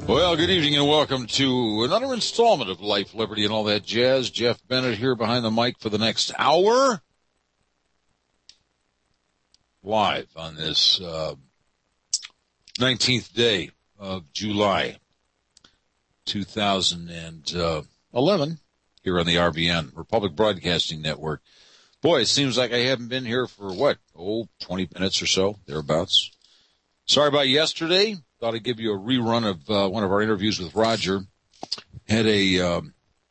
Well, good evening and welcome to another installment of Life, Liberty, and all that jazz. Jeff Bennett here behind the mic for the next hour. Live on this 19th day of July 2011 here on the RBN, Republic Broadcasting Network. Boy, it seems like I haven't been here for, 20 minutes or so, thereabouts. Sorry about yesterday. Thought I'd give you a rerun of one of our interviews with Roger. Had a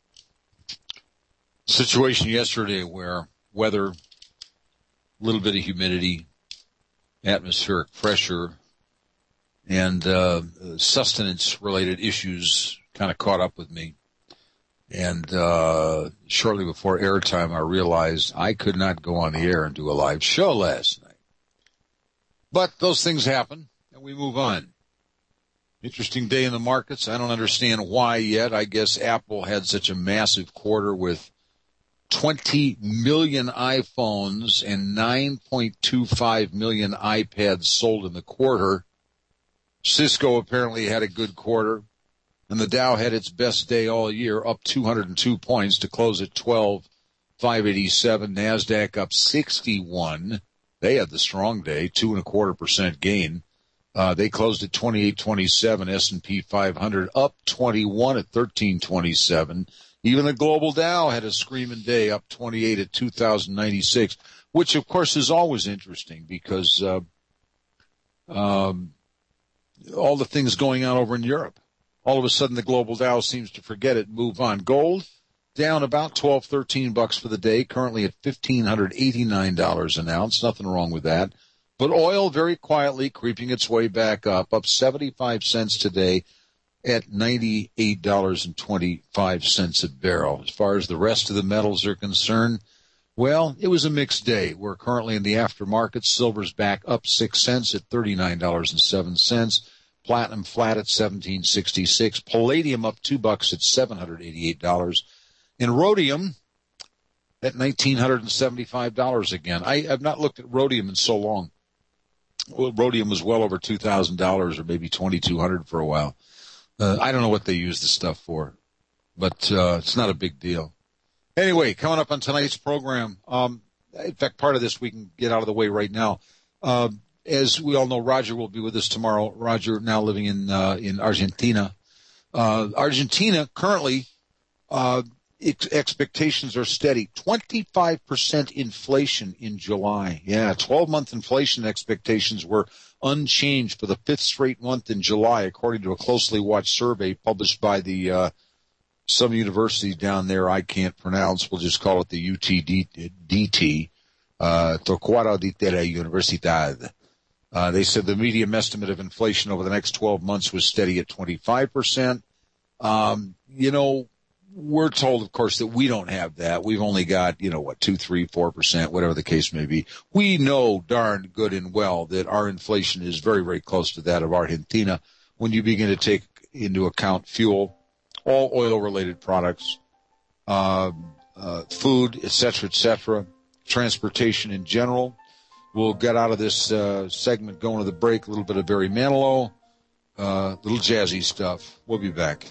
situation yesterday where weather, a little bit of humidity, atmospheric pressure, and sustenance-related issues kind of caught up with me. And shortly before airtime, I realized I could not go on the air and do a live show last night. But those things happen, and we move on. Interesting day in the markets. I don't understand why yet. I guess Apple had such a massive quarter with 20 million iPhones and 9.25 million iPads sold in the quarter. Cisco apparently had a good quarter, and the Dow had its best day all year, up 202 points to close at 12,587. NASDAQ up 61. They had the strong day, 2.25% gain. They closed at 2827. S&P 500 up 21 at 1327. Even the global Dow had a screaming day, up 28 at 2096, which of course is always interesting because all the things going on over in Europe. All of a sudden the global Dow seems to forget it, move on. Gold down about $13 for the day, currently at $1,589 an ounce. Nothing wrong with that. But oil very quietly creeping its way back up 75 cents today at $98.25 a barrel. As far as the rest of the metals are concerned, well, it was a mixed day. We're currently in the aftermarket. Silver's back up 6 cents at $39.07. Platinum flat at $17.66. Palladium up $2 at $788. And rhodium at $1,975 again. I have not looked at rhodium in so long. Well, rhodium was well over $2,000 or maybe $2,200 for a while. I don't know what they use the stuff for, but it's not a big deal. Anyway, coming up on tonight's program, in fact, part of this we can get out of the way right now. As we all know, Roger will be with us tomorrow. Roger now living in Argentina. Argentina currently, expectations are steady. 25% inflation in July. Yeah, 12-month inflation expectations were unchanged for the fifth straight month in July, according to a closely watched survey published by the some university down there I can't pronounce. We'll just call it the UTDT, Torquato de la Universidad. They said the median estimate of inflation over the next 12 months was steady at 25%. We're told, of course, that we don't have that. We've only got, 2, 3, 4%, whatever the case may be. We know darn good and well that our inflation is very, very close to that of Argentina when you begin to take into account fuel, all oil-related products, food, et cetera, transportation in general. We'll get out of this segment going to the break, a little bit of Barry Manilow, little jazzy stuff. We'll be back.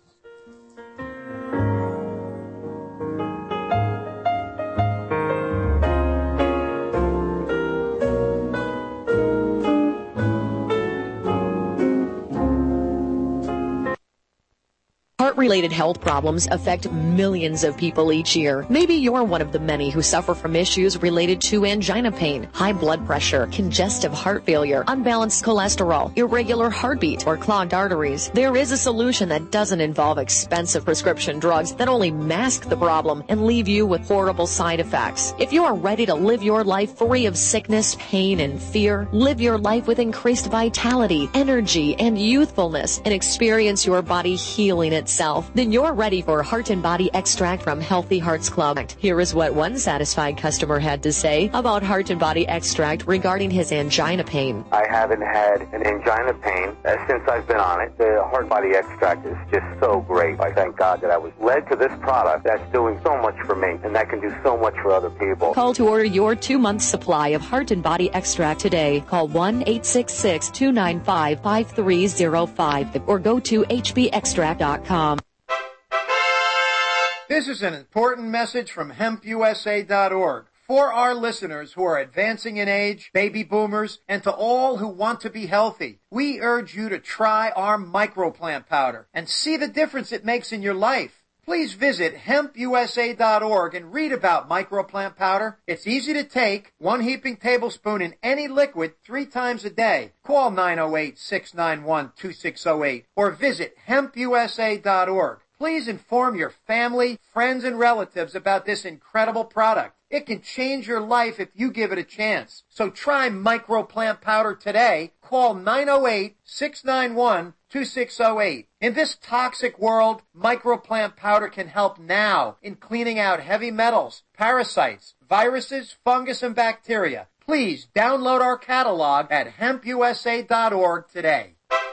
Heart-related health problems affect millions of people each year. Maybe you're one of the many who suffer from issues related to angina pain, high blood pressure, congestive heart failure, unbalanced cholesterol, irregular heartbeat, or clogged arteries. There is a solution that doesn't involve expensive prescription drugs that only mask the problem and leave you with horrible side effects. If you are ready to live your life free of sickness, pain, and fear, live your life with increased vitality, energy, and youthfulness, and experience your body healing itself, health? Then you're ready for Heart and Body Extract from Healthy Hearts Club. Here is what one satisfied customer had to say about Heart and Body Extract regarding his angina pain. I haven't had an angina pain since I've been on it. The Heart Body Extract is just so great. I thank God that I was led to this product that's doing so much for me, and that can do so much for other people. Call to order your 2-month supply of Heart and Body Extract today. Call 1-866-295-5305 or go to hbextract.com. This is an important message from hempusa.org. For our listeners who are advancing in age, baby boomers, and to all who want to be healthy, we urge you to try our microplant powder and see the difference it makes in your life. Please visit hempusa.org and read about microplant powder. It's easy to take, 1 heaping tablespoon in any liquid 3 times a day. Call 908-691-2608 or visit hempusa.org. Please inform your family, friends, and relatives about this incredible product. It can change your life if you give it a chance. So try microplant powder today. Call 908-691-2608. In this toxic world, microplant powder can help now in cleaning out heavy metals, parasites, viruses, fungus, and bacteria. Please download our catalog at hempusa.org today.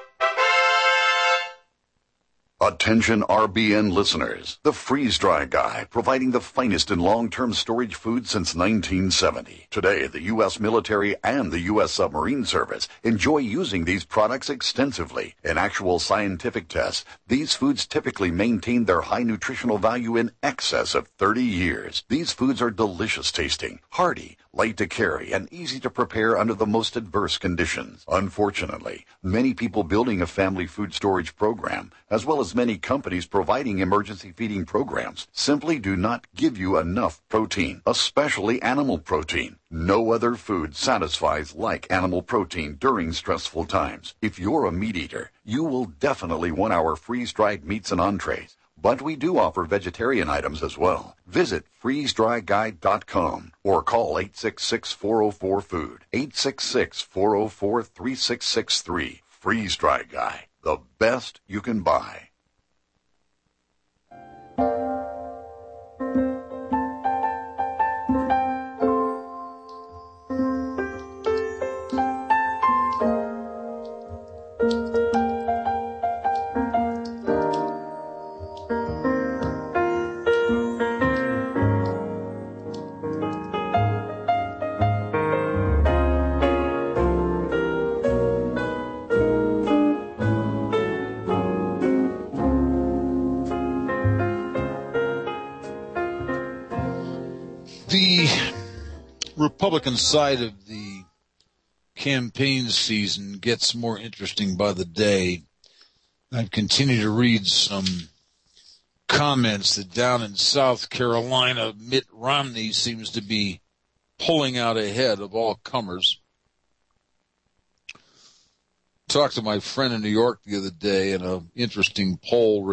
Attention RBN listeners. The Freeze Dry Guy, providing the finest in long-term storage food since 1970. Today, the U.S. military and the U.S. submarine service enjoy using these products extensively. In actual scientific tests, these foods typically maintain their high nutritional value in excess of 30 years. These foods are delicious tasting, hearty, light to carry, and easy to prepare under the most adverse conditions. Unfortunately, many people building a family food storage program, as well as many companies providing emergency feeding programs, simply do not give you enough protein, especially animal protein. No other food satisfies like animal protein during stressful times. If you're a meat eater, you will definitely want our freeze-dried meats and entrees. But we do offer vegetarian items as well. Visit freezedryguide.com or call 866-404-FOOD, 866-404-3663. Freeze Dry Guy, the best you can buy. The Republican side of the campaign season gets more interesting by the day. I've continued to read some comments that down in South Carolina, Mitt Romney seems to be pulling out ahead of all comers. Talked to my friend in New York the other day, and an interesting poll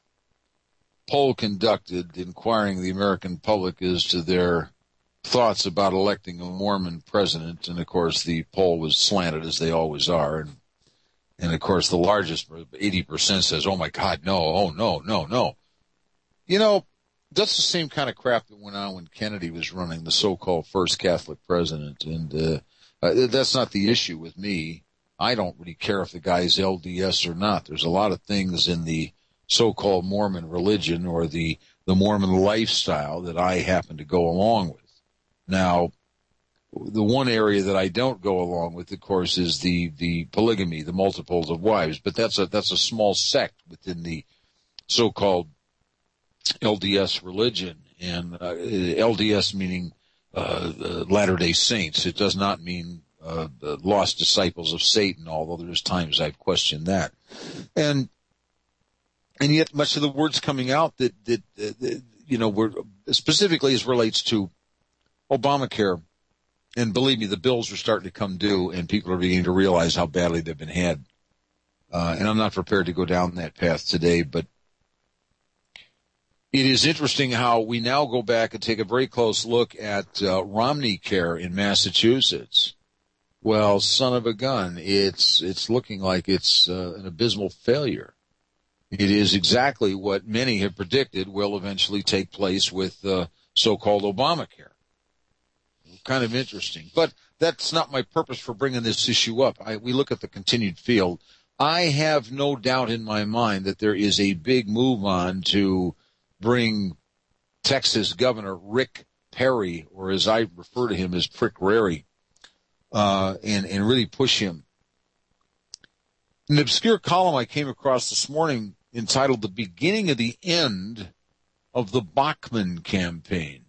conducted inquiring the American public as to their thoughts about electing a Mormon president. And, of course, the poll was slanted, as they always are. And of course, the largest, 80%, says, oh, my God, no, oh, no. You know, that's the same kind of crap that went on when Kennedy was running, the so-called first Catholic president. And that's not the issue with me. I don't really care if the guy's LDS or not. There's a lot of things in the so-called Mormon religion or the Mormon lifestyle that I happen to go along with. Now, the one area that I don't go along with, of course, is the polygamy, the multiples of wives. But that's a small sect within the so-called LDS religion, and LDS meaning Latter-day Saints. It does not mean the lost disciples of Satan, although there's times I've questioned that. And yet much of the words coming out that were specifically as relates to Obamacare, and believe me, the bills are starting to come due, and people are beginning to realize how badly they've been had. And I'm not prepared to go down that path today, but it is interesting how we now go back and take a very close look at Romney Care in Massachusetts. Well, son of a gun, it's looking like it's an abysmal failure. It is exactly what many have predicted will eventually take place with so-called Obamacare. Kind of interesting. But that's not my purpose for bringing this issue up. We look at the continued field. I have no doubt in my mind that there is a big move on to bring Texas Governor Rick Perry, or as I refer to him as Prick Rary, and really push him. An obscure column I came across this morning entitled "The Beginning of the End of the Bachmann Campaign."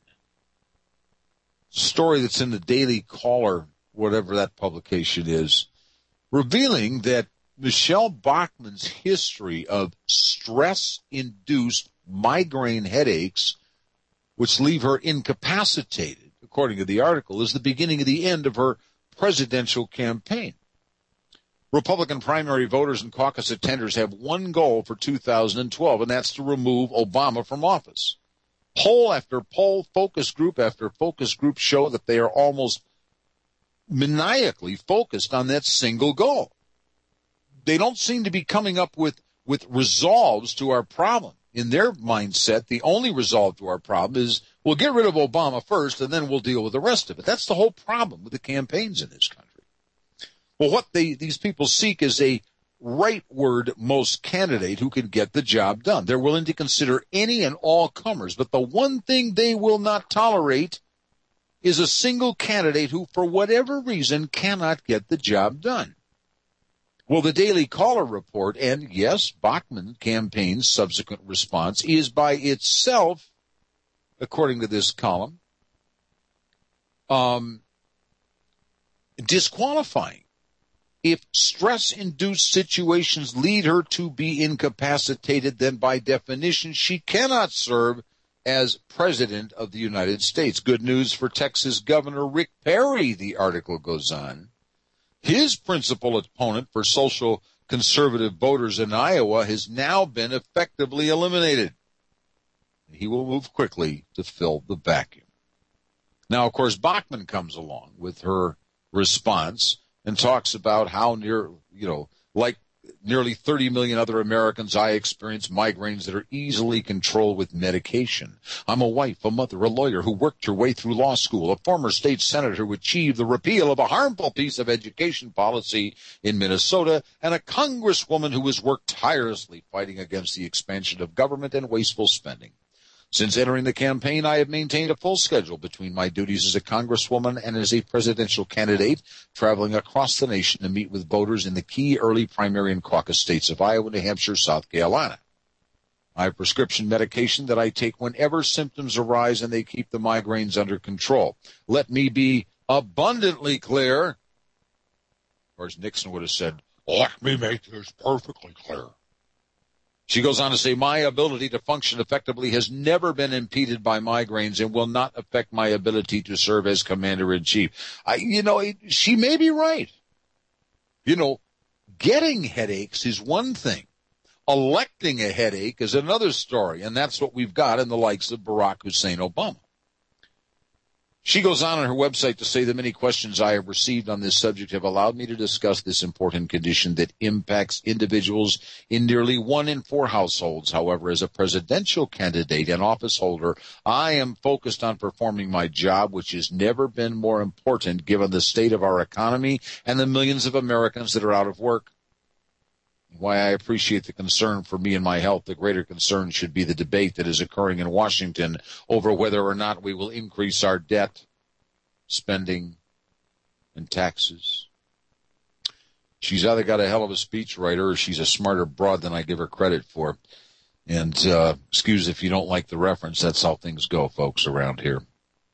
Story that's in the Daily Caller, whatever that publication is, revealing that Michelle Bachmann's history of stress-induced migraine headaches, which leave her incapacitated, according to the article, is the beginning of the end of her presidential campaign. Republican primary voters and caucus attenders have one goal for 2012, and that's to remove Obama from office. Poll after poll, focus group after focus group show that they are almost maniacally focused on that single goal. They don't seem to be coming up with resolves to our problem. In their mindset, the only resolve to our problem is we'll get rid of Obama first and then we'll deal with the rest of it. That's the whole problem with the campaigns in this country. Well, what these people seek is a rightward most candidate who can get the job done. They're willing to consider any and all comers, but the one thing they will not tolerate is a single candidate who, for whatever reason, cannot get the job done. Well, the Daily Caller report, and yes, Bachmann campaign's subsequent response, is by itself, according to this column, disqualifying. If stress-induced situations lead her to be incapacitated, then by definition she cannot serve as President of the United States. Good news for Texas Governor Rick Perry, the article goes on. His principal opponent for social conservative voters in Iowa has now been effectively eliminated. He will move quickly to fill the vacuum. Now, of course, Bachmann comes along with her response and talks about how like nearly 30 million other Americans, I experience migraines that are easily controlled with medication. I'm a wife, a mother, a lawyer who worked her way through law school, a former state senator who achieved the repeal of a harmful piece of education policy in Minnesota, and a congresswoman who has worked tirelessly fighting against the expansion of government and wasteful spending. Since entering the campaign, I have maintained a full schedule between my duties as a congresswoman and as a presidential candidate, traveling across the nation to meet with voters in the key early primary and caucus states of Iowa, New Hampshire, South Carolina. I have prescription medication that I take whenever symptoms arise, and they keep the migraines under control. Let me be abundantly clear. Of course, Nixon would have said, let me make this perfectly clear. She goes on to say, my ability to function effectively has never been impeded by migraines and will not affect my ability to serve as commander-in-chief. She may be right. Getting headaches is one thing. Electing a headache is another story, and that's what we've got in the likes of Barack Hussein Obama. She goes on her website to say the many questions I have received on this subject have allowed me to discuss this important condition that impacts individuals in nearly 1 in 4 households. However, as a presidential candidate and office holder, I am focused on performing my job, which has never been more important given the state of our economy and the millions of Americans that are out of work. Why I appreciate the concern for me and my health, the greater concern should be the debate that is occurring in Washington over whether or not we will increase our debt, spending, and taxes. She's either got a hell of a speechwriter or she's a smarter broad than I give her credit for. And excuse if you don't like the reference. That's how things go, folks, around here.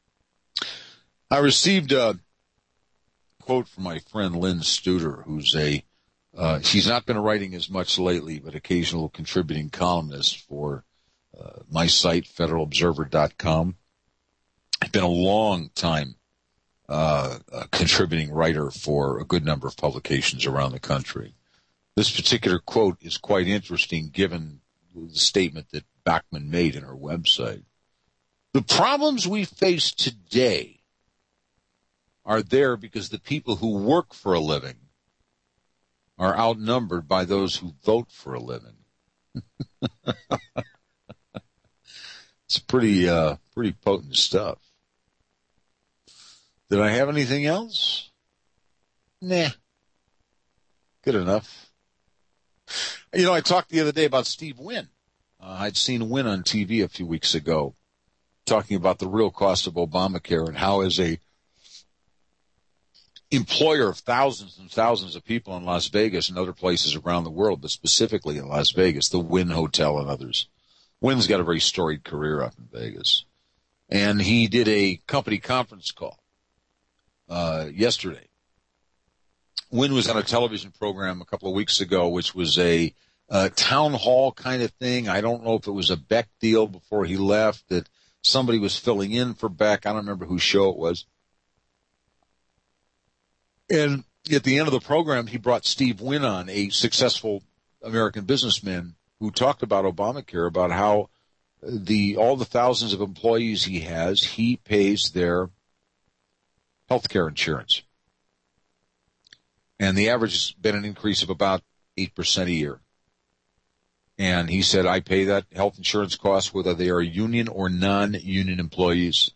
I received a quote from my friend Lynn Studer, who's she's not been writing as much lately, but occasional contributing columnist for my site, federalobserver.com. I've been a long time contributing writer for a good number of publications around the country. This particular quote is quite interesting given the statement that Bachmann made in her website. The problems we face today are there because the people who work for a living are outnumbered by those who vote for a living. It's pretty potent stuff. Did I have anything else? Nah. Good enough. You know, I talked the other day about Steve Wynn. I'd seen Wynn on TV a few weeks ago talking about the real cost of Obamacare and how as a employer of thousands and thousands of people in Las Vegas and other places around the world, but specifically in Las Vegas, the Wynn Hotel and others. Wynn's got a very storied career up in Vegas. And he did a company conference call yesterday. Wynn was on a television program a couple of weeks ago, which was a town hall kind of thing. I don't know if it was a Beck deal before he left, that somebody was filling in for Beck. I don't remember whose show it was. And at the end of the program, he brought Steve Wynn on, a successful American businessman who talked about Obamacare, about how all the thousands of employees he has, he pays their health care insurance. And the average has been an increase of about 8% a year. And he said, I pay that health insurance cost whether they are union or non-union employees.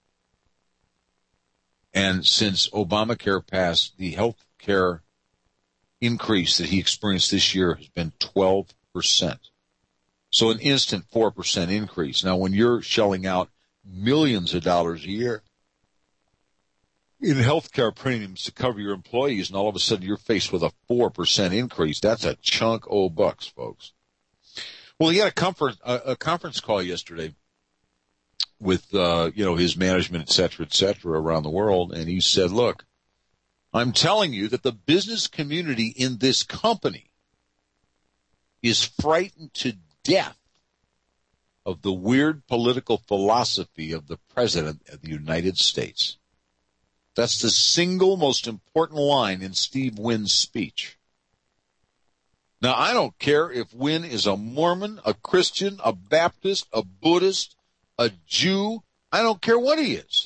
And since Obamacare passed, the health care increase that he experienced this year has been 12%. So an instant 4% increase. Now, when you're shelling out millions of dollars a year in health care premiums to cover your employees, and all of a sudden you're faced with a 4% increase, that's a chunk of bucks, folks. Well, he had a conference call yesterday with, his management, et cetera, around the world. And he said, look, I'm telling you that the business community in this company is frightened to death of the weird political philosophy of the President of the United States. That's the single most important line in Steve Wynn's speech. Now, I don't care if Wynn is a Mormon, a Christian, a Baptist, a Buddhist, a Jew. I don't care what he is.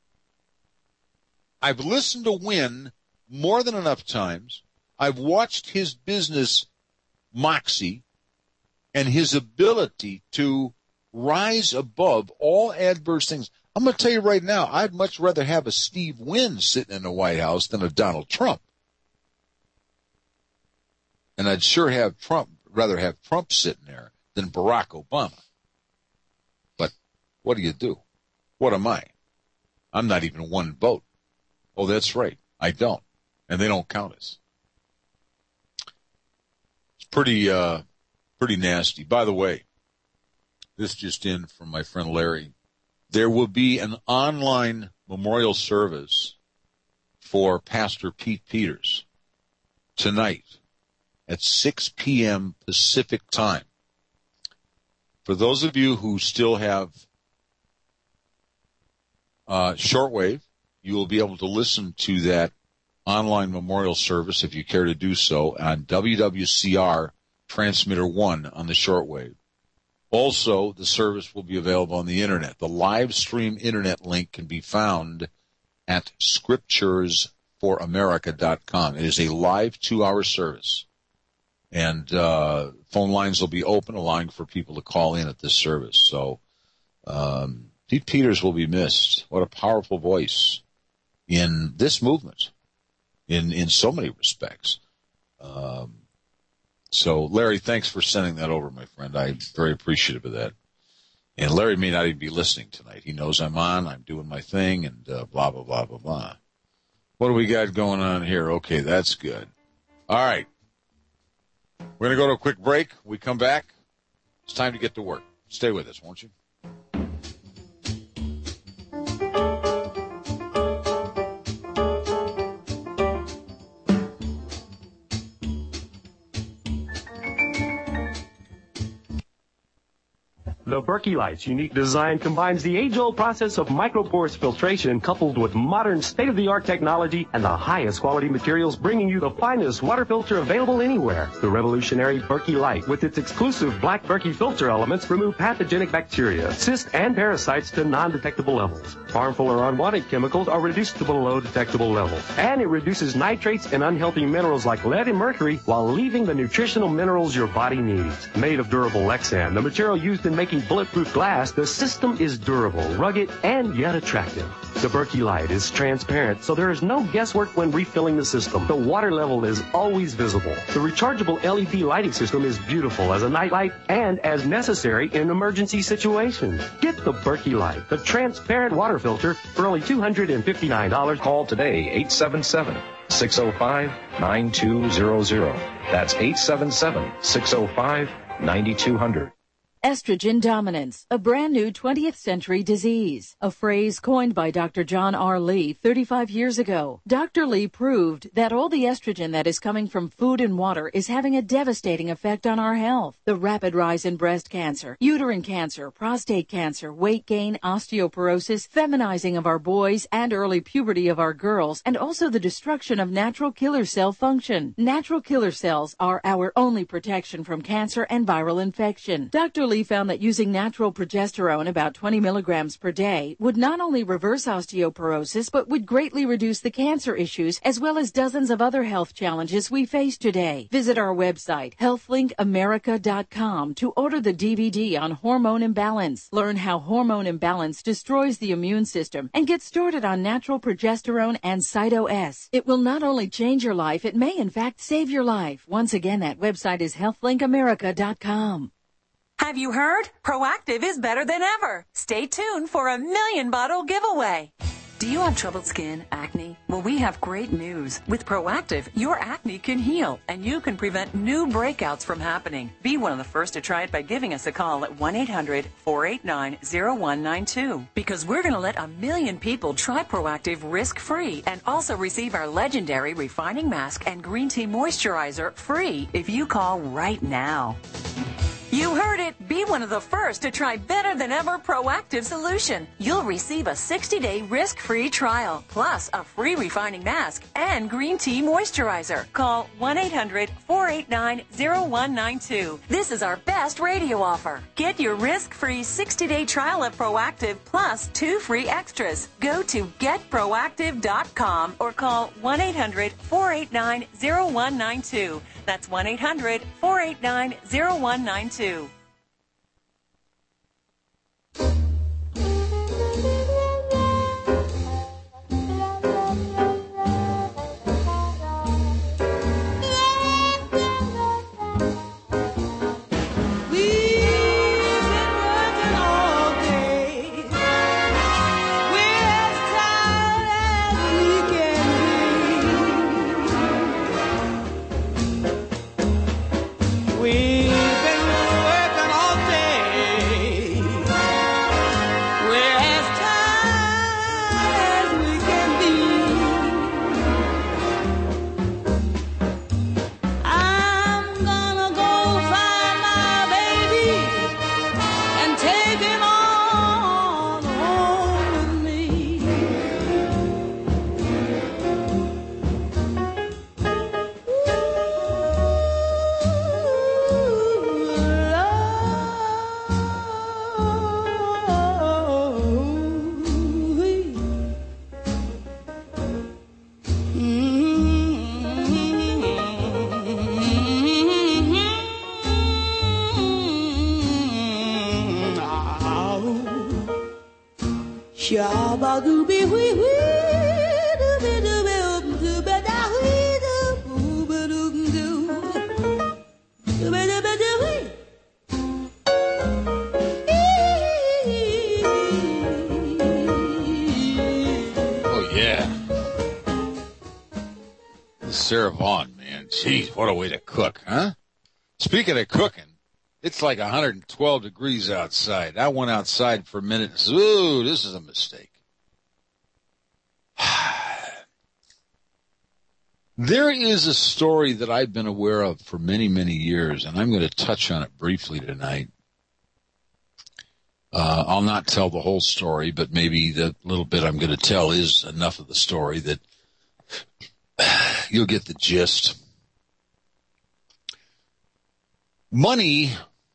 I've listened to Wynn more than enough times. I've watched his business moxie and his ability to rise above all adverse things. I'm going to tell you right now, I'd much rather have a Steve Wynn sitting in the White House than a Donald Trump. And I'd sure rather have Trump sitting there than Barack Obama. But what do? What am I? I'm not even one vote. Oh, that's right. I don't. And they don't count us. It's pretty nasty. By the way, this just in from my friend Larry. There will be an online memorial service for Pastor Pete Peters tonight at 6 p.m. Pacific time. For those of you who still have shortwave, you will be able to listen to that online memorial service, if you care to do so, on WWCR Transmitter 1 on the shortwave. Also, the service will be available on the Internet. The live stream Internet link can be found at scripturesforamerica.com. It is a live 2-hour service. And phone lines will be open, allowing for people to call in at this service. So Pete Peters will be missed. What a powerful voice in this movement, in so many respects. So, Larry, thanks for sending that over, my friend. I'm very appreciative of that. And Larry may not even be listening tonight. He knows I'm on, I'm doing my thing, and blah, blah, blah, blah, blah. What do we got going on here? Okay, that's good. All right. We're going to go to a quick break. We come back. It's time to get to work. Stay with us, won't you? The Berkey Light's unique design combines the age-old process of micropores filtration coupled with modern state-of-the-art technology and the highest quality materials, bringing you the finest water filter available anywhere. The revolutionary Berkey Light, with its exclusive black Berkey filter elements, remove pathogenic bacteria, cysts, and parasites to non-detectable levels. Harmful or unwanted chemicals are reduced to below detectable levels. And it reduces nitrates and unhealthy minerals like lead and mercury while leaving the nutritional minerals your body needs. Made of durable Lexan, the material used in making bulletproof glass, the system is durable, rugged, and yet attractive. The Berkey Light is transparent, so there is no guesswork when refilling the system. The water level is always visible. The rechargeable LED lighting system is beautiful as a nightlight and as necessary in emergency situations. Get the Berkey Light, the transparent water filter, for only $259. Call today, 877-605-9200. That's 877-605-9200. Estrogen dominance, a brand new 20th century disease, a phrase coined by Dr. John R. Lee 35 years ago. Dr. Lee proved that all the estrogen that is coming from food and water is having a devastating effect on our health. The rapid rise in breast cancer, uterine cancer, prostate cancer, weight gain, osteoporosis, feminizing of our boys, and early puberty of our girls, and also the destruction of natural killer cell function. Natural killer cells are our only protection from cancer and viral infection. Dr. Lee found that using natural progesterone, about 20 milligrams per day, would not only reverse osteoporosis, but would greatly reduce the cancer issues as well as dozens of other health challenges we face today. Visit our website, healthlinkAmerica.com, to order the DVD on hormone imbalance. Learn how hormone imbalance destroys the immune system and get started on natural progesterone and Cyto-S. It will not only change your life, it may in fact save your life. Once again, that website is healthlinkAmerica.com. Have you heard? Proactiv is better than ever. Stay tuned for a 1,000,000-bottle giveaway. Do you have troubled skin, acne? Well, we have great news. With Proactiv, your acne can heal, and you can prevent new breakouts from happening. Be one of the first to try it by giving us a call at 1-800-489-0192. Because we're going to let 1,000,000 people try Proactiv risk-free and also receive our legendary refining mask and green tea moisturizer free if you call right now. You heard it. Be one of the first to try better than ever Proactiv solution. You'll receive a 60-day risk-free trial, plus a free refining mask and green tea moisturizer. Call 1-800-489-0192. This is our best radio offer. Get your risk-free 60-day trial of Proactiv plus 2 free extras. Go to getproactiv.com or call 1-800-489-0192. That's 1-800-489-0192. Sarah Vaughan, man. Jeez, what a way to cook, huh? Speaking of cooking, it's like 112 degrees outside. I went outside for a minute and said, ooh, this is a mistake. There is a story that I've been aware of for many, many years, and I'm going to touch on it briefly tonight. I'll not tell the whole story, but maybe the little bit I'm going to tell is enough of the story that you'll get the gist. Money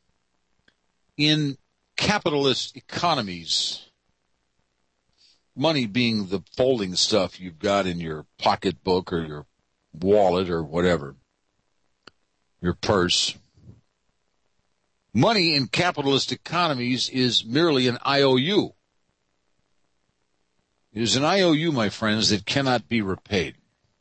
in capitalist economies, money being the folding stuff you've got in your pocketbook or your wallet or whatever, your purse. Money in capitalist economies is merely an IOU. It is an IOU, my friends, that cannot be repaid.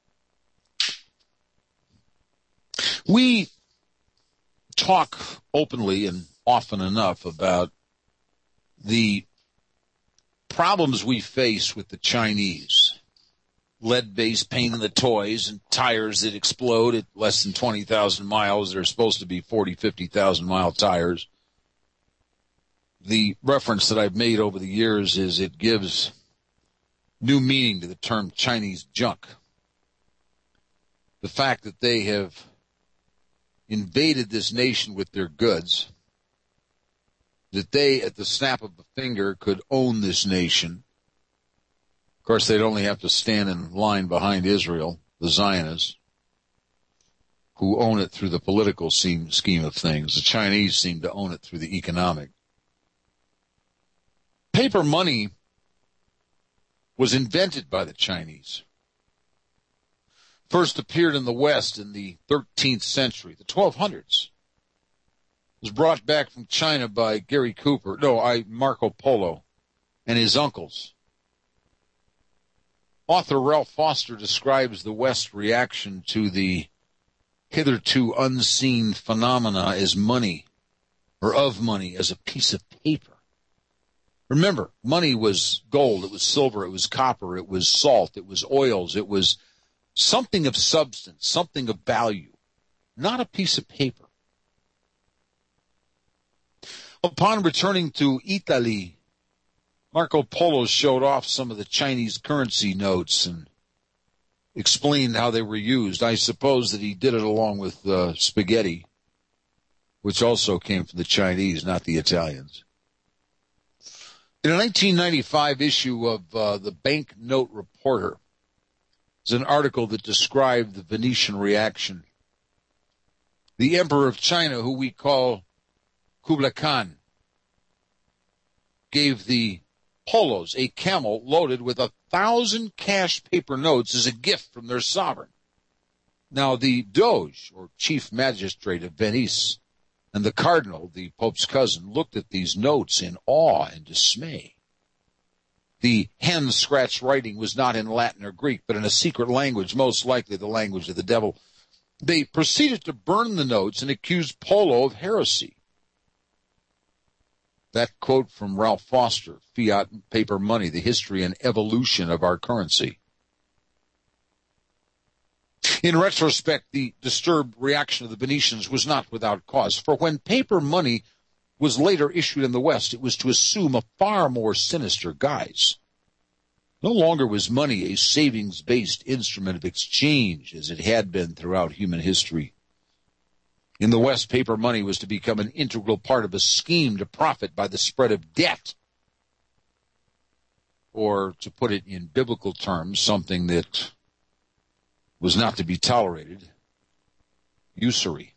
We talk openly and often enough about the problems we face with the Chinese. Lead-based paint in the toys and tires that explode at less than 20,000 miles. They're supposed to be 40, 50,000 mile tires. The reference that I've made over the years is it gives new meaning to the term Chinese junk. The fact that they have invaded this nation with their goods, that they, at the snap of a finger, could own this nation. Of course, they'd only have to stand in line behind Israel, the Zionists, who own it through the political scheme of things. The Chinese seem to own it through the economic. Paper money was invented by the Chinese. First appeared in the West in the 13th century, the 1200s. Was brought back from China by Marco Polo and his uncles. Author Ralph Foster describes the West's reaction to the hitherto unseen phenomena as money, or of money as a piece of paper. Remember, money was gold, it was silver, it was copper, it was salt, it was oils, it was something of substance, something of value, not a piece of paper. Upon returning to Italy, Marco Polo showed off some of the Chinese currency notes and explained how they were used. I suppose that he did it along with spaghetti, which also came from the Chinese, not the Italians. In a 1995 issue of the Banknote Reporter, there's an article that described the Venetian reaction. The Emperor of China, who we call Kublai Khan, gave the Polos a camel loaded with 1,000 cash paper notes as a gift from their sovereign. Now the Doge, or chief magistrate of Venice, and the cardinal, the Pope's cousin, looked at these notes in awe and dismay. The hand-scratched writing was not in Latin or Greek, but in a secret language, most likely the language of the devil. They proceeded to burn the notes and accused Polo of heresy. That quote from Ralph Foster, Fiat Paper Money, the history and evolution of our currency. In retrospect, the disturbed reaction of the Venetians was not without cause, for when paper money was later issued in the West, it was to assume a far more sinister guise. No longer was money a savings-based instrument of exchange as it had been throughout human history. In the West, paper money was to become an integral part of a scheme to profit by the spread of debt. Or, to put it in biblical terms, something that was not to be tolerated, usury.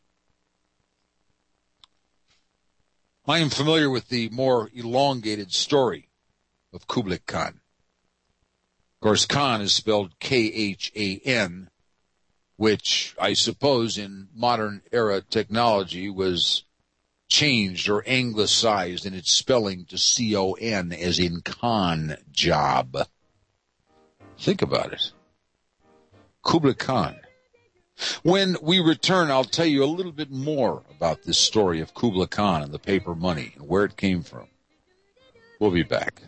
I am familiar with the more elongated story of Kublai Khan. Of course, Khan is spelled Khan, which I suppose in modern era technology was changed or anglicized in its spelling to C-O-N, as in con job. Think about it. Kublai Khan. When we return, I'll tell you a little bit more about this story of Kublai Khan and the paper money and where it came from. We'll be back.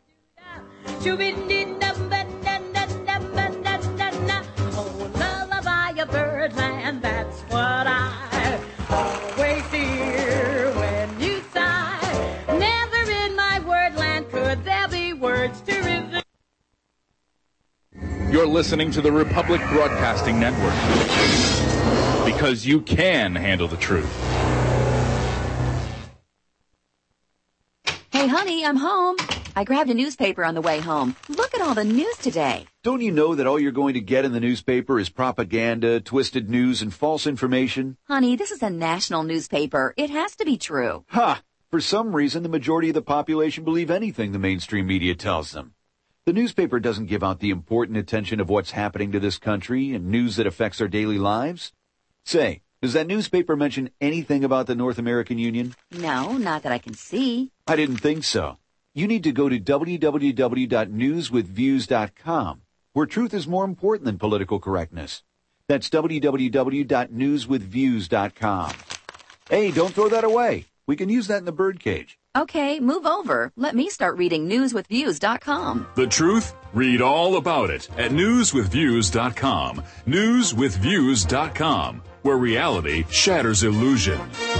Birdland, that's what I always hear when you sigh. Never in my wordland could there be words to resist. You're listening to the Republic Broadcasting Network, because you can handle the truth. honey, I'm home. I grabbed a newspaper on the way home. Look at all the news today. Don't you know that all you're going to get in the newspaper is propaganda, twisted news, and false information? Honey, this is a national newspaper. It has to be true. Ha! For some reason, the majority of the population believe anything the mainstream media tells them. The newspaper doesn't give out the important attention of what's happening to this country and news that affects our daily lives. Say, does that newspaper mention anything about the North American Union? No, not that I can see. I didn't think so. You need to go to www.newswithviews.com, where truth is more important than political correctness. That's www.newswithviews.com. Hey, don't throw that away. We can use that in the birdcage. Okay, move over. Let me start reading newswithviews.com. The truth? Read all about it at newswithviews.com. Newswithviews.com, where reality shatters illusion.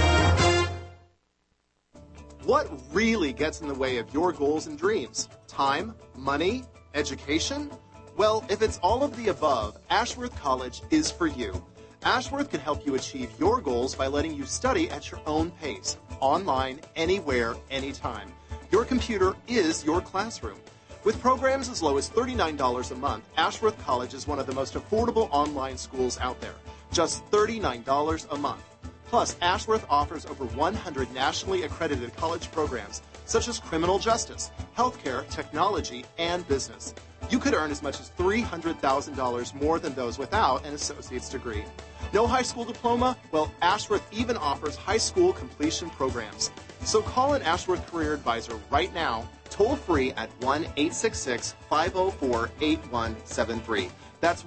What really gets in the way of your goals and dreams? Time? Money? Education? Well, if it's all of the above, Ashworth College is for you. Ashworth can help you achieve your goals by letting you study at your own pace, online, anywhere, anytime. Your computer is your classroom. With programs as low as $39 a month, Ashworth College is one of the most affordable online schools out there. Just $39 a month. Plus, Ashworth offers over 100 nationally accredited college programs, such as criminal justice, healthcare, technology, and business. You could earn as much as $300,000 more than those without an associate's degree. No high school diploma? Well, Ashworth even offers high school completion programs. So call an Ashworth Career Advisor right now, toll free at 1-866-504-8173. That's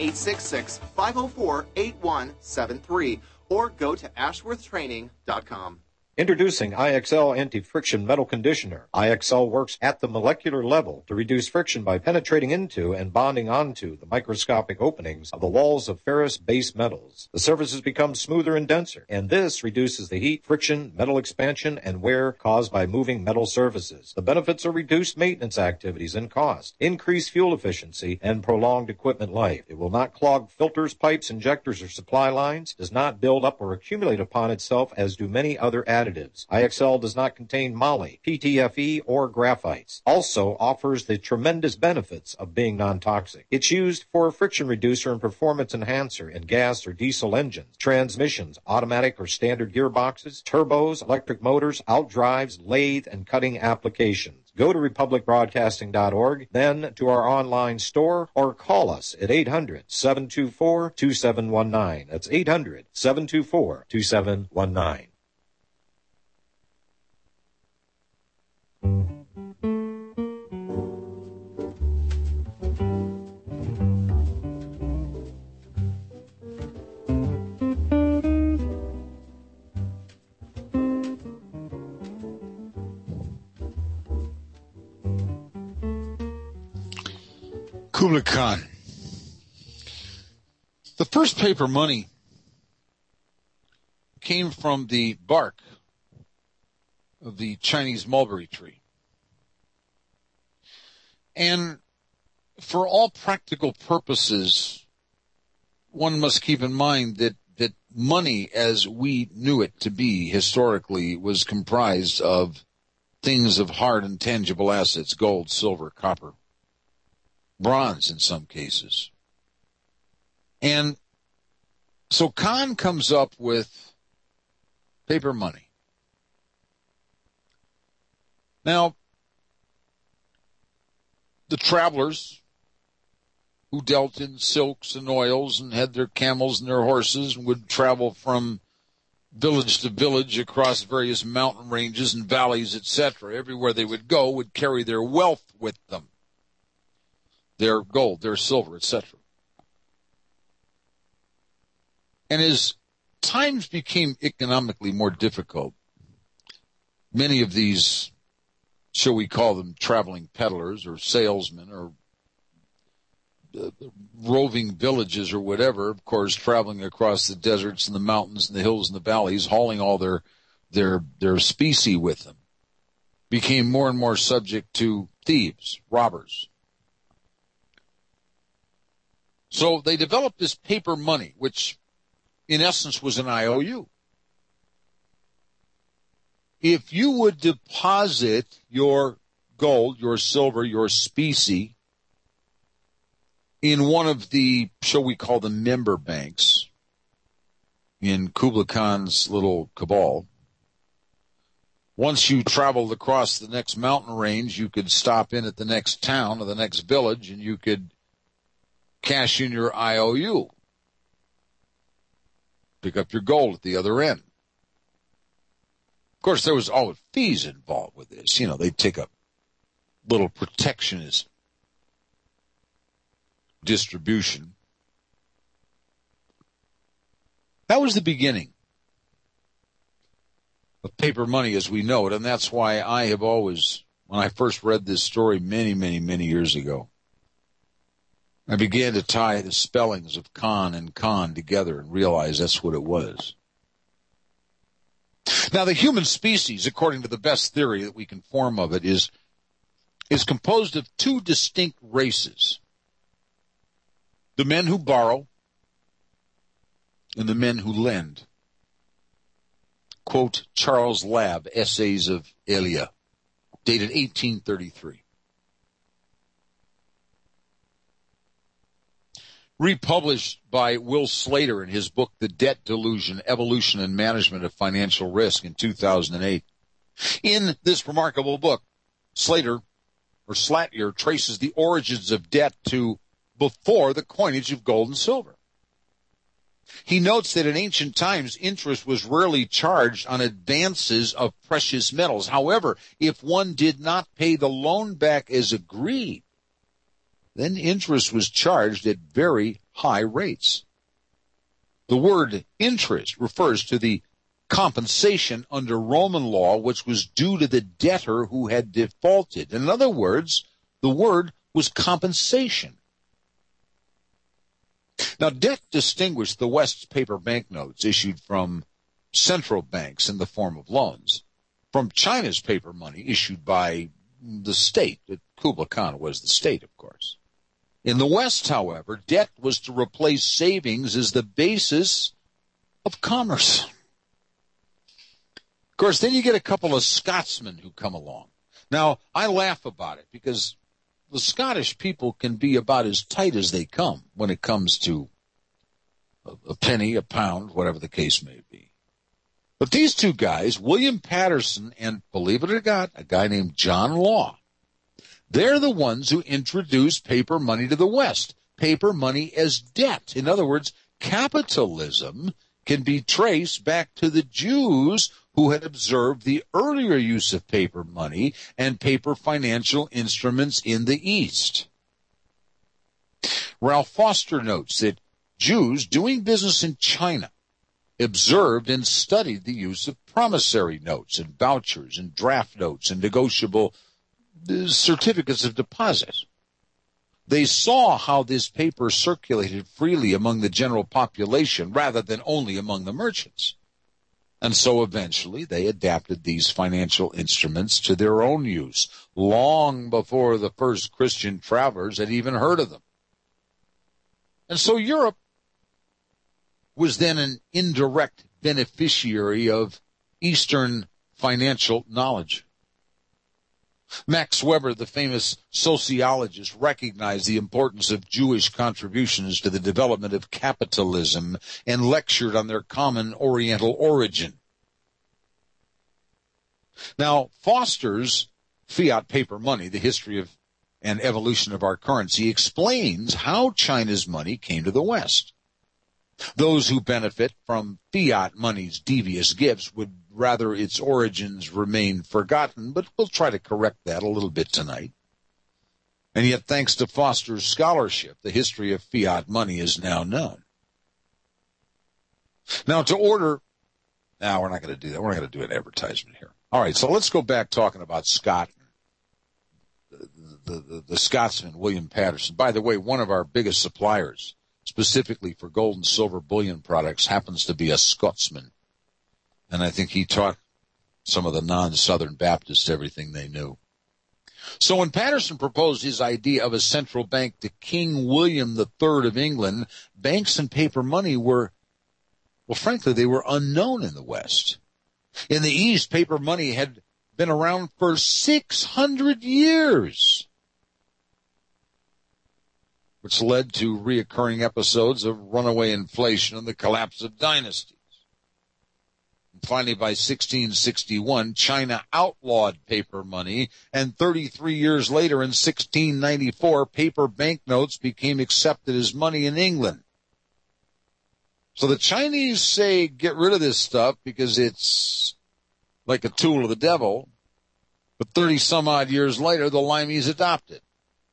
1-866-504-8173. Or go to ashworthtraining.com. Introducing IXL Anti-Friction Metal Conditioner. IXL works at the molecular level to reduce friction by penetrating into and bonding onto the microscopic openings of the walls of ferrous-based metals. The surfaces become smoother and denser, and this reduces the heat, friction, metal expansion, and wear caused by moving metal surfaces. The benefits are reduced maintenance activities and cost, increased fuel efficiency, and prolonged equipment life. It will not clog filters, pipes, injectors, or supply lines, does not build up or accumulate upon itself as do many other additives. IXL does not contain moly, PTFE, or graphites. Also offers the tremendous benefits of being non-toxic. It's used for a friction reducer and performance enhancer in gas or diesel engines, transmissions, automatic or standard gearboxes, turbos, electric motors, outdrives, lathe, and cutting applications. Go to republicbroadcasting.org, then to our online store, or call us at 800-724-2719. That's 800-724-2719. Kublai Khan. The first paper money came from the bark of the Chinese mulberry tree. And for all practical purposes, one must keep in mind that money as we knew it to be historically was comprised of things of hard and tangible assets, gold, silver, copper, bronze in some cases. And so Khan comes up with paper money. Now, the travelers who dealt in silks and oils and had their camels and their horses and would travel from village to village across various mountain ranges and valleys, etc., everywhere they would go would carry their wealth with them, their gold, their silver, etc. And as times became economically more difficult, many of these, shall we call them traveling peddlers or salesmen or roving villages or whatever, of course, traveling across the deserts and the mountains and the hills and the valleys, hauling all their specie with them, became more and more subject to thieves, robbers. So they developed this paper money, which in essence was an IOU. if you would deposit your gold, your silver, your specie in one of the, shall we call them, member banks in Kublai Khan's little cabal, once you traveled across the next mountain range, you could stop in at the next town or the next village and you could cash in your IOU. Pick up your gold at the other end. Of course, there was always fees involved with this. You know, they'd take a little protectionist distribution. That was the beginning of paper money as we know it, and that's why I have always, when I first read this story many years ago, I began to tie the spellings of con and con together and realize that's what it was. Now, the human species, according to the best theory that we can form of it, is composed of two distinct races. The men who borrow and the men who lend. Quote Charles Labb, Essays of Elia, dated 1833. Republished by Will Slater in his book, The Debt Delusion, Evolution and Management of Financial Risk in 2008. In this remarkable book, Slatyer traces the origins of debt to before the coinage of gold and silver. He notes that in ancient times, interest was rarely charged on advances of precious metals. However, if one did not pay the loan back as agreed, then interest was charged at very high rates. The word interest refers to the compensation under Roman law which was due to the debtor who had defaulted. In other words, the word was compensation. Now, debt distinguished the West's paper banknotes issued from central banks in the form of loans from China's paper money issued by the state. Kublai Khan was the state, of course. In the West, however, debt was to replace savings as the basis of commerce. Of course, then you get a couple of Scotsmen who come along. Now, I laugh about it because the Scottish people can be about as tight as they come when it comes to a penny, a pound, whatever the case may be. But these two guys, William Patterson and, believe it or not, a guy named John Law, they're the ones who introduced paper money to the West. Paper money as debt. In other words, capitalism can be traced back to the Jews who had observed the earlier use of paper money and paper financial instruments in the East. Ralph Foster notes that Jews doing business in China observed and studied the use of promissory notes and vouchers and draft notes and negotiable certificates of deposit. They saw how this paper circulated freely among the general population rather than only among the merchants. And so eventually they adapted these financial instruments to their own use, long before the first Christian travelers had even heard of them. And so Europe was then an indirect beneficiary of Eastern financial knowledge. Max Weber, the famous sociologist, recognized the importance of Jewish contributions to the development of capitalism and lectured on their common Oriental origin. Now, Foster's Fiat Paper Money, the history of and evolution of our currency, explains how China's money came to the West. Those who benefit from fiat money's devious gifts would rather its origins remain forgotten, but we'll try to correct that a little bit tonight. And yet, thanks to Foster's scholarship, the history of fiat money is now known. Now, we're not going to do that. We're not going to do an advertisement here. All right, so let's go back talking about Scott, the Scotsman, William Patterson. By the way, one of our biggest suppliers, specifically for gold and silver bullion products, happens to be a Scotsman. And I think he taught some of the non-Southern Baptists everything they knew. So when Patterson proposed his idea of a central bank to King William III of England, banks and paper money were, well, frankly, they were unknown in the West. In the East, paper money had been around for 600 years, which led to reoccurring episodes of runaway inflation and the collapse of dynasties. And finally, by 1661, China outlawed paper money, and 33 years later, in 1694, paper banknotes became accepted as money in England. So the Chinese say, get rid of this stuff because it's like a tool of the devil. But 30-some-odd years later, the Limeys adopt it.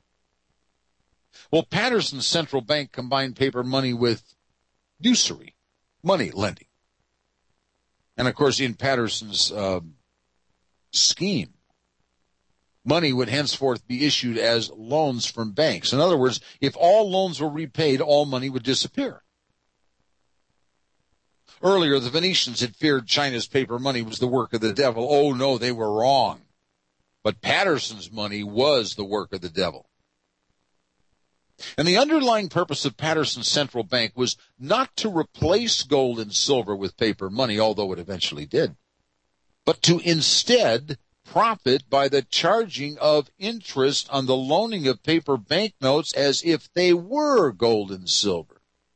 Well, Patterson's central bank combined paper money with usury, money lending. And, of course, in Patterson's scheme, money would henceforth be issued as loans from banks. In other words, if all loans were repaid, all money would disappear. Earlier, the Venetians had feared China's paper money was the work of the devil. Oh, no, they were wrong. But Patterson's money was the work of the devil. And the underlying purpose of Patterson's central bank was not to replace gold and silver with paper money, although it eventually did, but to instead profit by the charging of interest on the loaning of paper banknotes as if they were gold and silver.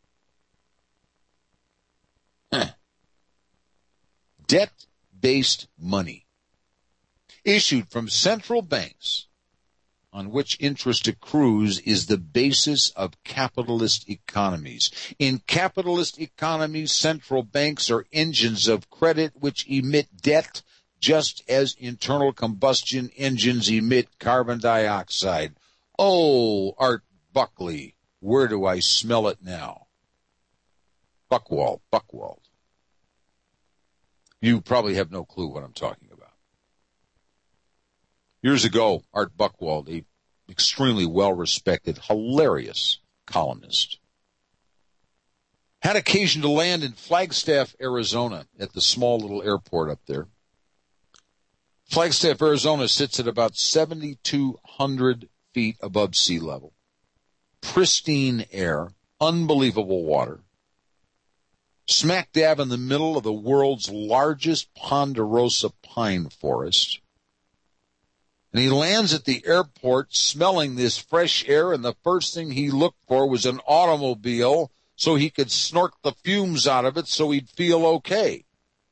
Debt-based money issued from central banks on which interest accrues is the basis of capitalist economies. In capitalist economies, central banks are engines of credit which emit debt just as internal combustion engines emit carbon dioxide. Oh, Art Buckley, where do I smell it now? Buchwald. You probably have no clue what I'm talking about. Years ago, Art Buchwald, an extremely well-respected, hilarious columnist, had occasion to land in Flagstaff, Arizona, at the small little airport up there. Flagstaff, Arizona sits at about 7,200 feet above sea level. Pristine air, unbelievable water. Smack dab in the middle of the world's largest ponderosa pine forest. And he lands at the airport smelling this fresh air, and the first thing he looked for was an automobile so he could snort the fumes out of it so he'd feel okay.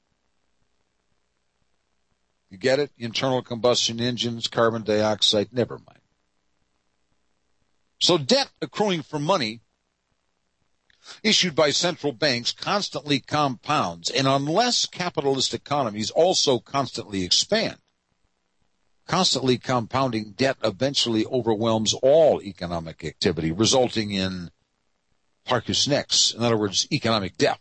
You get it? Internal combustion engines, carbon dioxide, never mind. So debt accruing from money issued by central banks constantly compounds, and unless capitalist economies also constantly expand, constantly compounding debt eventually overwhelms all economic activity, resulting in Parcus Nex, in other words, economic death.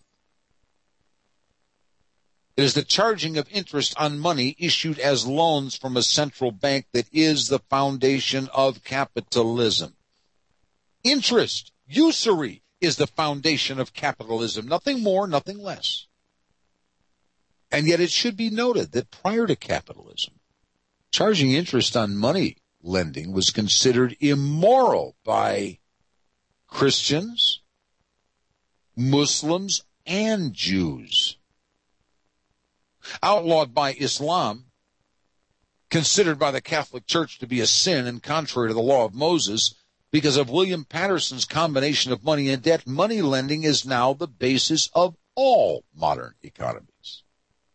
It is the charging of interest on money issued as loans from a central bank that is the foundation of capitalism. Interest, usury, is the foundation of capitalism. Nothing more, nothing less. And yet it should be noted that prior to capitalism, charging interest on money lending was considered immoral by Christians, Muslims, and Jews. Outlawed by Islam, considered by the Catholic Church to be a sin and contrary to the law of Moses, because of William Patterson's combination of money and debt, money lending is now the basis of all modern economies.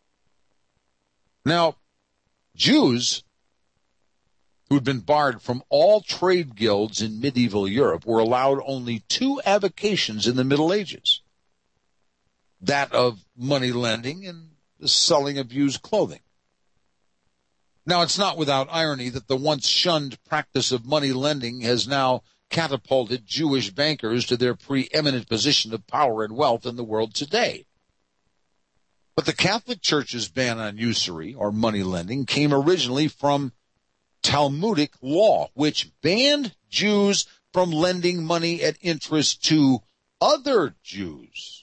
Now, Jews who had been barred from all trade guilds in medieval Europe were allowed only 2 avocations in the Middle Ages, that of money lending and the selling of used clothing. Now, it's not without irony that the once shunned practice of money lending has now catapulted Jewish bankers to their preeminent position of power and wealth in the world today. But the Catholic Church's ban on usury, or money lending, came originally from Talmudic law, which banned Jews from lending money at interest to other Jews.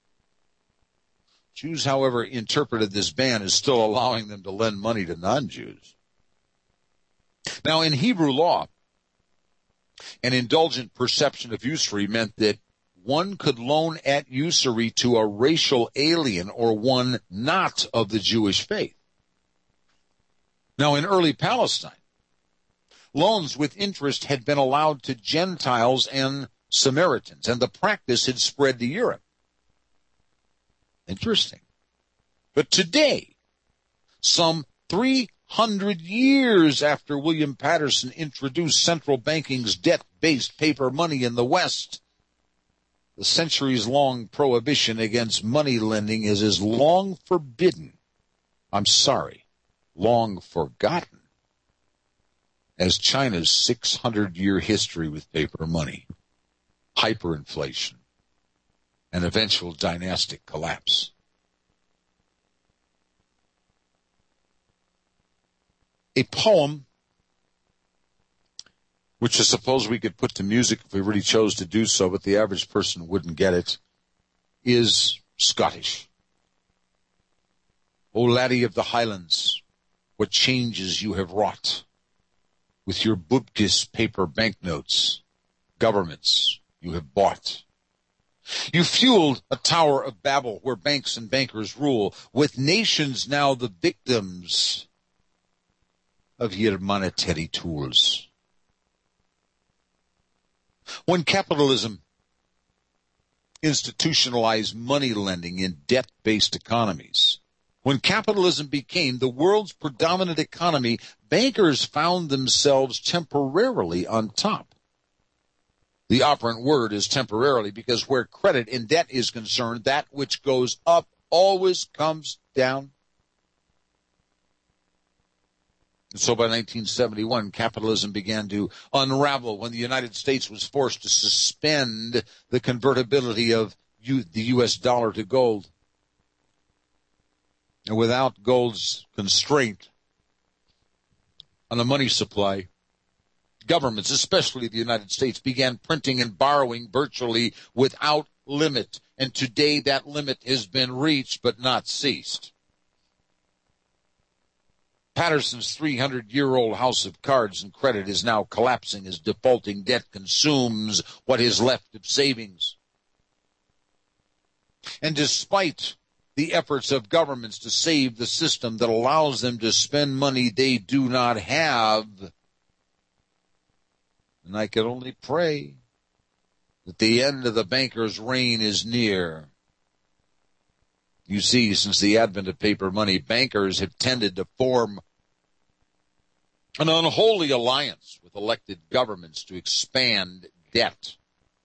Jews, however, interpreted this ban as still allowing them to lend money to non-Jews. Now, in Hebrew law, an indulgent perception of usury meant that one could loan at usury to a racial alien or one not of the Jewish faith. Now, in early Palestine, loans with interest had been allowed to Gentiles and Samaritans, and the practice had spread to Europe. Interesting. But today, some 300 years after William Patterson introduced central banking's debt-based paper money in the West, the centuries-long prohibition against money lending is as long forgotten as China's 600-year history with paper money, hyperinflation, and eventual dynastic collapse. A poem, which I suppose we could put to music if we really chose to do so, but the average person wouldn't get it, is Scottish. O laddie of the Highlands, what changes you have wrought with your Bubkis paper banknotes, governments you have bought. You fueled a Tower of Babel where banks and bankers rule, with nations now the victims of your monetary tools. When capitalism institutionalized money lending in debt-based economies, when capitalism became the world's predominant economy, bankers found themselves temporarily on top. The operant word is temporarily because where credit and debt is concerned, that which goes up always comes down. And so by 1971, capitalism began to unravel when the United States was forced to suspend the convertibility of the U.S. dollar to gold. And without gold's constraint on the money supply, governments, especially the United States, began printing and borrowing virtually without limit. And today that limit has been reached but not ceased. Patterson's 300-year-old house of cards and credit is now collapsing as defaulting debt consumes what is left of savings. And despite the efforts of governments to save the system that allows them to spend money they do not have, and I can only pray that the end of the banker's reign is near. You see, since the advent of paper money, bankers have tended to form an unholy alliance with elected governments to expand debt.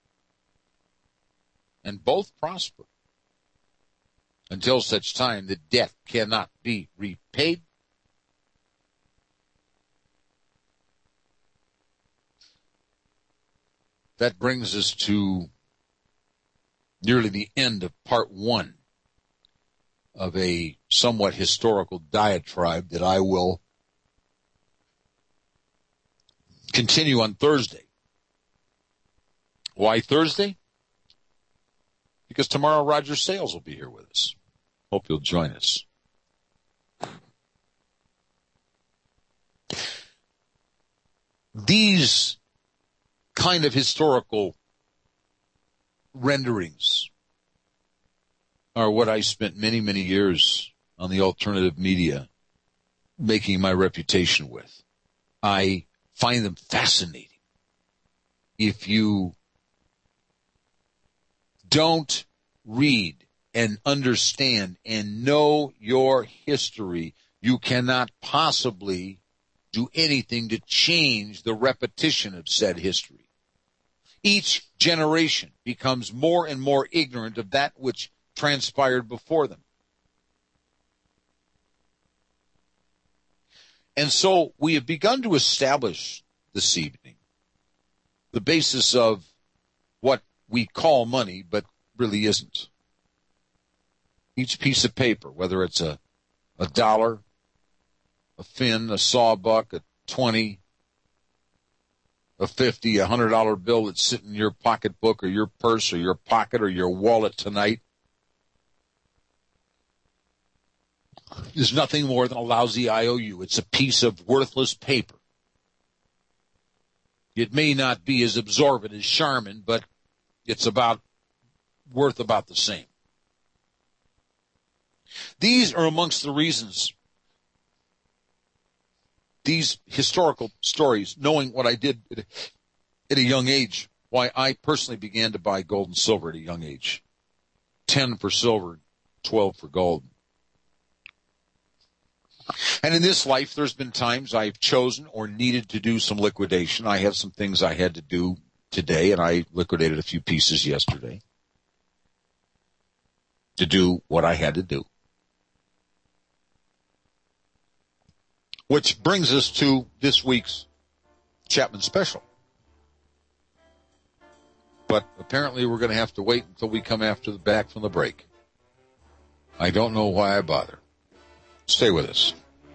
And both prosper until such time that debt cannot be repaid. That brings us to nearly the end of part one of a somewhat historical diatribe that I will continue on Thursday. Why Thursday? Because tomorrow Roger Sales will be here with us. Hope you'll join us. These kind of historical renderings are what I spent many, many years on the alternative media making my reputation with. I find them fascinating. If you don't read and understand and know your history, you cannot possibly do anything to change the repetition of said history. Each generation becomes more and more ignorant of that which transpired before them. And so we have begun to establish this evening the basis of what we call money, but really isn't. Each piece of paper, whether it's a dollar, a fin, a sawbuck, a 20, a 50, a $100 bill that's sitting in your pocketbook or your purse or your pocket or your wallet tonight, is nothing more than a lousy IOU. It's a piece of worthless paper. It may not be as absorbent as Charmin, but it's about worth about the same. These are amongst the reasons, these historical stories, knowing what I did at a young age, why I personally began to buy gold and silver at a young age. 10 for silver, 12 for gold. And in this life, there's been times I've chosen or needed to do some liquidation. I have some things I had to do today, and I liquidated a few pieces yesterday to do what I had to do. Which brings us to this week's Chapman Special. But apparently we're going to have to wait until we come back from the break. I don't know why I bother. Stay with us.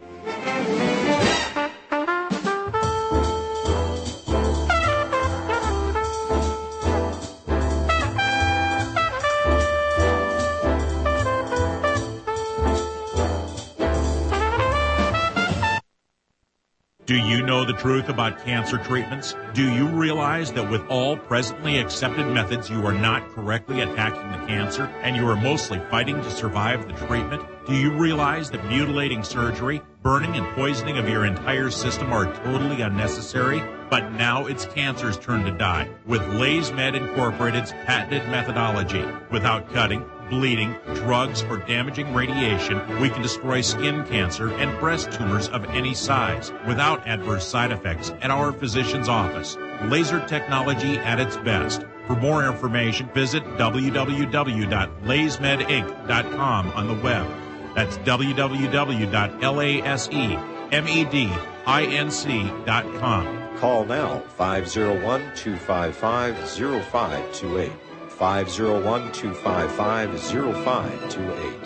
Do you know the truth about cancer treatments? Do you realize that with all presently accepted methods, you are not correctly attacking the cancer and you are mostly fighting to survive the treatment? Do you realize that mutilating surgery, burning and poisoning of your entire system are totally unnecessary? But now it's cancer's turn to die with LaysMed Incorporated's patented methodology. Without cutting, bleeding, drugs, or damaging radiation, we can destroy skin cancer and breast tumors of any size without adverse side effects at our physician's office. Laser technology at its best. For more information, visit www.laysmedinc.com on the web. That's www.laysmedinc.com. Call now, 501-255-0528. 501-255-0528.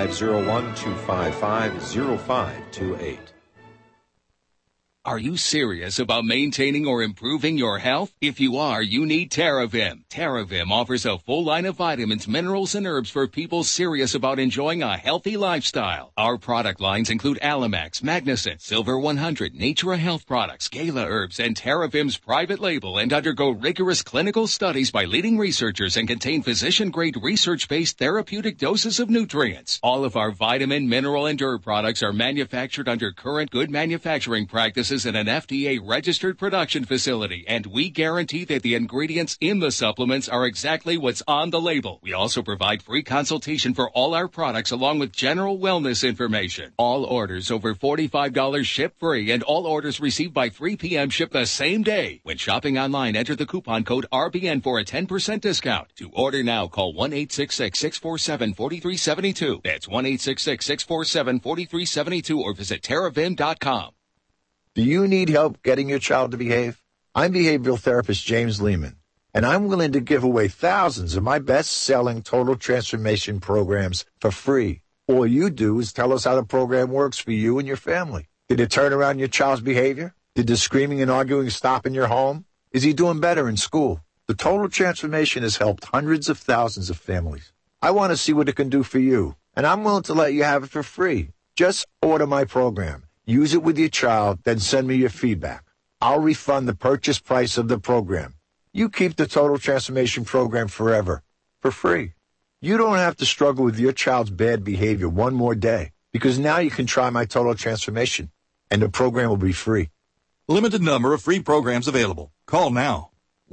501-255-0528. Are you serious about maintaining or improving your health? If you are, you need TerraVim. TerraVim offers a full line of vitamins, minerals, and herbs for people serious about enjoying a healthy lifestyle. Our product lines include Alamax, Magnicent, Silver 100, Natura Health Products, Gala Herbs, and TerraVim's private label, and undergo rigorous clinical studies by leading researchers and contain physician-grade research-based therapeutic doses of nutrients. All of our vitamin, mineral, and herb products are manufactured under current good manufacturing practices in an FDA-registered production facility, and we guarantee that the ingredients in the supplements are exactly what's on the label. We also provide free consultation for all our products along with general wellness information. All orders over $45 ship free, and all orders received by 3 p.m. ship the same day. When shopping online, enter the coupon code RBN for a 10% discount. To order now, call 1-866-647-4372. That's 1-866-647-4372 or visit TerraVim.com. Do you need help getting your child to behave? I'm behavioral therapist James Lehman, and I'm willing to give away thousands of my best-selling total transformation programs for free. All you do is tell us how the program works for you and your family. Did it turn around your child's behavior? Did the screaming and arguing stop in your home? Is he doing better in school? The total transformation has helped hundreds of thousands of families. I want to see what it can do for you, and I'm willing to let you have it for free. Just order my program. Use it with your child, then send me your feedback. I'll refund the purchase price of the program. You keep the Total Transformation Program forever, for free. You don't have to struggle with your child's bad behavior one more day, because now you can try my Total Transformation, and the program will be free. Limited number of free programs available. Call now.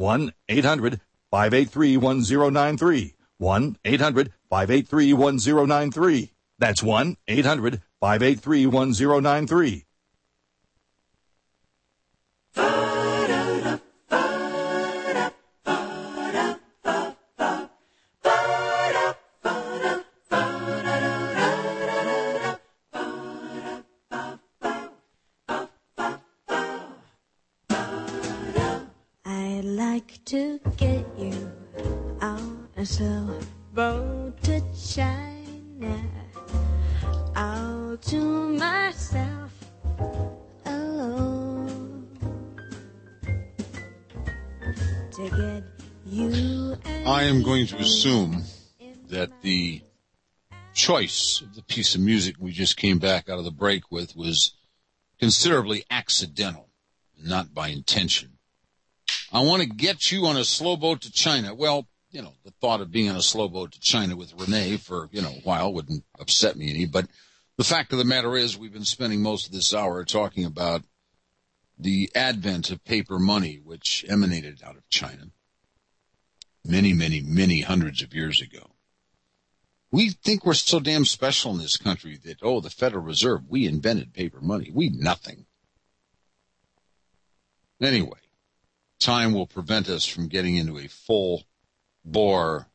1-800-583-1093. 1-800-583-1093. That's 1-800-583-1093. I'd like to get you on a sailboat to China, all to myself alone, to get you. I am going to assume that the choice of the piece of music we just came back out of the break with was considerably accidental, not by intention. I want to get you on a slow boat to China. Well, the thought of being on a slow boat to China with Renee for, a while wouldn't upset me any. But the fact of the matter is we've been spending most of this hour talking about the advent of paper money, which emanated out of China many, many, many hundreds of years ago. We think we're so damn special in this country that, the Federal Reserve, we invented paper money. We nothing. Anyway, time will prevent us from getting into a full-bore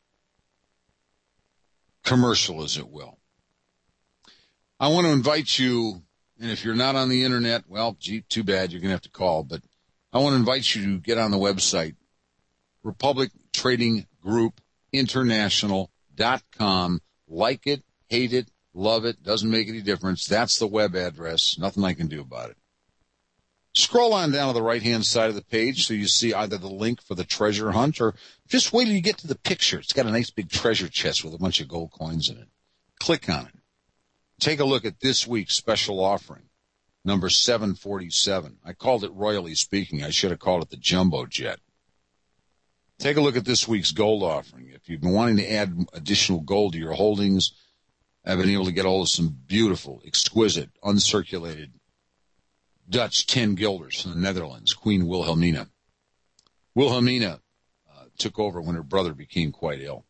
commercial, as it will. I want to invite you, and if you're not on the Internet, well, gee, too bad, you're going to have to call, but I want to invite you to get on the website, Republic Trading Group International.com. Like it, hate it, love it, doesn't make any difference. That's the web address. Nothing I can do about it. Scroll on down to the right-hand side of the page so you see either the link for the treasure hunt or just wait till you get to the picture. It's got a nice big treasure chest with a bunch of gold coins in it. Click on it. Take a look at this week's special offering, number 747. I called it Royally Speaking. I should have called it the Jumbo Jet. Take a look at this week's gold offering. If you've been wanting to add additional gold to your holdings, I've been able to get hold of some beautiful, exquisite, uncirculated Dutch 10 guilders from the Netherlands, Queen Wilhelmina. Wilhelmina took over when her brother became quite ill.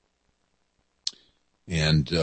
And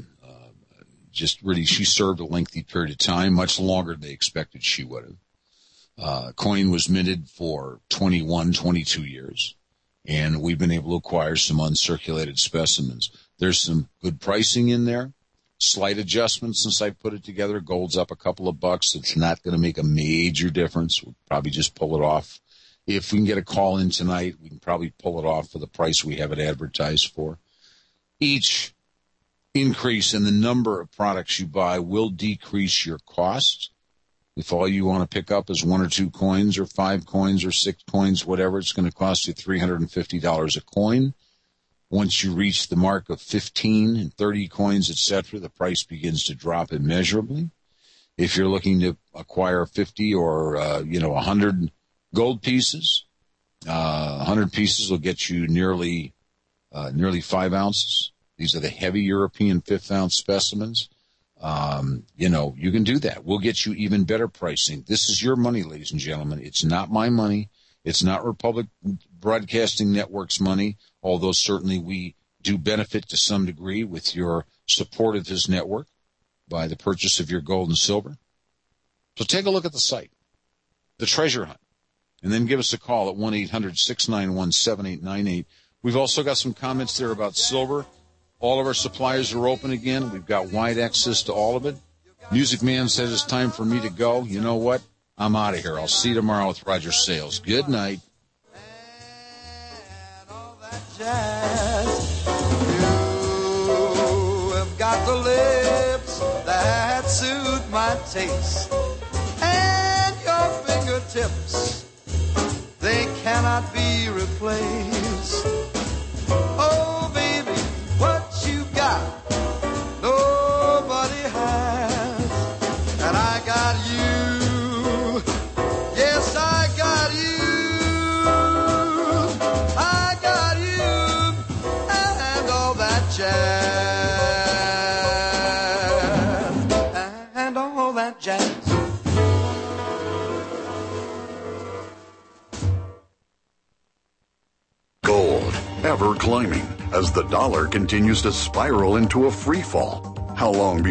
she served a lengthy period of time, much longer than they expected she would have. Coin was minted for 21, 22 years. And we've been able to acquire some uncirculated specimens. There's some good pricing in there. Slight adjustments since I put it together. Gold's up a couple of bucks. It's not going to make a major difference. We'll probably just pull it off. If we can get a call in tonight, we can probably pull it off for the price we have it advertised for. Each increase in the number of products you buy will decrease your cost. If all you want to pick up is 1 or 2 coins or 5 coins or 6 coins, whatever, it's going to cost you $350 a coin. Once you reach the mark of 15 and 30 coins, etc., the price begins to drop immeasurably. If you're looking to acquire 50 or 100 gold pieces, 100 pieces will get you nearly 5 ounces. These are the heavy European 5th-ounce specimens. You can do that. We'll get you even better pricing. This is your money, ladies and gentlemen. It's not my money. It's not Republic Broadcasting Network's money, although certainly we do benefit to some degree with your support of this network by the purchase of your gold and silver. So take a look at the site, the treasure hunt, and then give us a call at 1-800-691-7898. We've also got some comments there about silver. All of our suppliers are open again. We've got wide access to all of it. Music Man says it's time for me to go. You know what? I'm out of here. I'll see you tomorrow with Roger Sales. Good night. You have got the lips that suit my taste, and your fingertips, they cannot be replaced. Oh, baby, what you got, nobody has, and I got you. Yes, I got you. I got you, and all that jazz, and all that jazz. Gold, ever climbing as the dollar continues to spiral into a free fall. How long